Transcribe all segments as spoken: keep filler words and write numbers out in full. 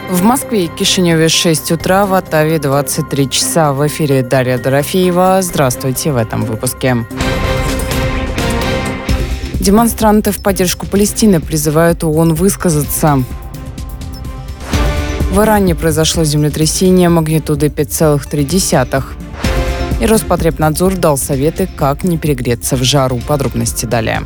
В Москве и Кишиневе шесть утра, в Оттаве двадцать три часа. В эфире Дарья Дорофеева. Здравствуйте в этом выпуске. Демонстранты в поддержку Палестины призывают ООН высказаться. В Иране произошло землетрясение магнитудой пять целых три десятых. И Роспотребнадзор дал советы, как не перегреться в жару. Подробности далее.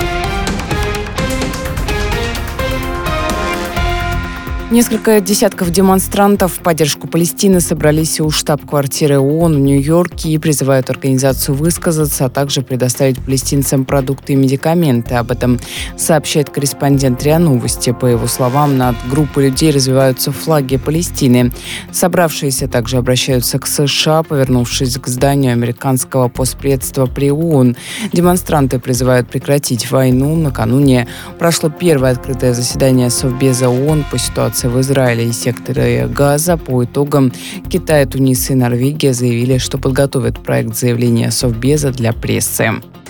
Несколько десятков демонстрантов в поддержку Палестины собрались у штаб-квартиры ООН в Нью-Йорке и призывают организацию высказаться, а также предоставить палестинцам продукты и медикаменты. Об этом сообщает корреспондент РИА Новости. По его словам, над группой людей развиваются флаги Палестины. Собравшиеся также обращаются к США, повернувшись к зданию американского постпредства при ООН. Демонстранты призывают прекратить войну. Накануне прошло первое открытое заседание Совбеза ООН по ситуации в Израиле и секторе Газа. По итогам Китай, Тунис и Норвегия заявили, что подготовят проект заявления Совбеза для прессы.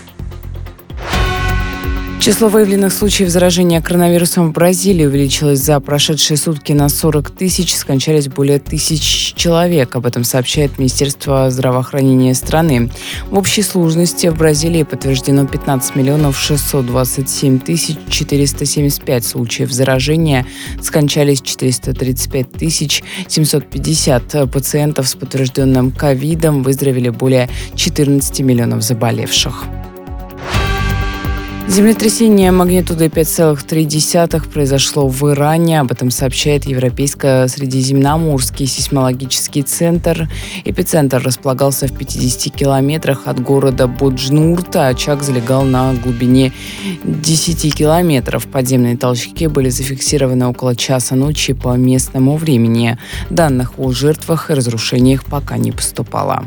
Число выявленных случаев заражения коронавирусом в Бразилии увеличилось за прошедшие сутки на сорок тысяч, скончались более тысячи человек. Об этом сообщает Министерство здравоохранения страны. В общей сложности в Бразилии подтверждено пятнадцать миллионов шестьсот двадцать семь тысяч четыреста семьдесят пять случаев заражения, скончались четыреста тридцать пять тысяч семьсот пятьдесят пациентов с подтвержденным ковидом, выздоровели более четырнадцать миллионов заболевших. Землетрясение магнитудой пять целых три десятых произошло в Иране. Об этом сообщает Европейско-Средиземноморский сейсмологический центр. Эпицентр располагался в пятидесяти километрах от города Боджнурт, а очаг залегал на глубине десяти километров. Подземные толчки были зафиксированы около часа ночи по местному времени. Данных о жертвах и разрушениях пока не поступало.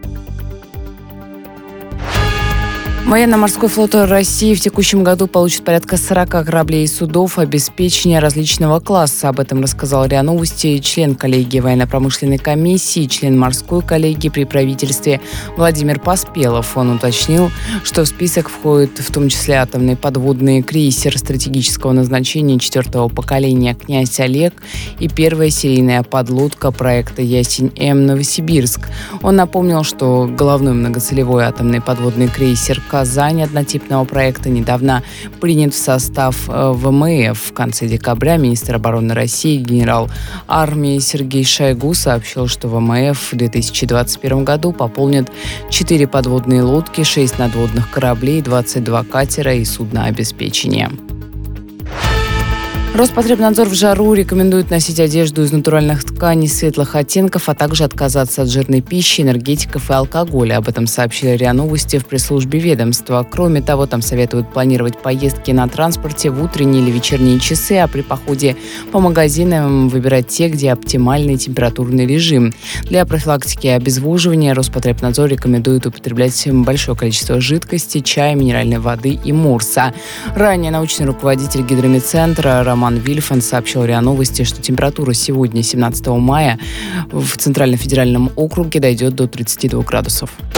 Военно-морской флот России в текущем году получит порядка сорока кораблей и судов обеспечения различного класса. Об этом рассказал РИА Новости член коллегии военно-промышленной комиссии, член морской коллегии при правительстве Владимир Поспелов. Он уточнил, что в список входит в том числе атомный подводный крейсер стратегического назначения четвертого поколения «Князь Олег» и первая серийная подлодка проекта «Ясень-М» Новосибирск. Он напомнил, что головной многоцелевой атомный подводный крейсер «Казань» однотипного проекта недавно принят в состав ВМФ. В конце декабря министр обороны России генерал армии Сергей Шойгу сообщил, что ВМФ в две тысячи двадцать первом году пополнит четыре подводные лодки, шесть надводных кораблей, двадцать два катера и суднообеспечение. Роспотребнадзор в жару рекомендует носить одежду из натуральных тканей светлых оттенков, а также отказаться от жирной пищи, энергетиков и алкоголя. Об этом сообщили РИА Новости в пресс-службе ведомства. Кроме того, там советуют планировать поездки на транспорте в утренние или вечерние часы, а при походе по магазинам выбирать те, где оптимальный температурный режим. Для профилактики и обезвоживания Роспотребнадзор рекомендует употреблять большое количество жидкости, чая, минеральной воды и морса. Ранее научный руководитель гидромедцентра Роман Роман Вильфанд сообщил РИА Новости, что температура сегодня, семнадцатого мая, в Центральном федеральном округе дойдет до тридцати двух градусов.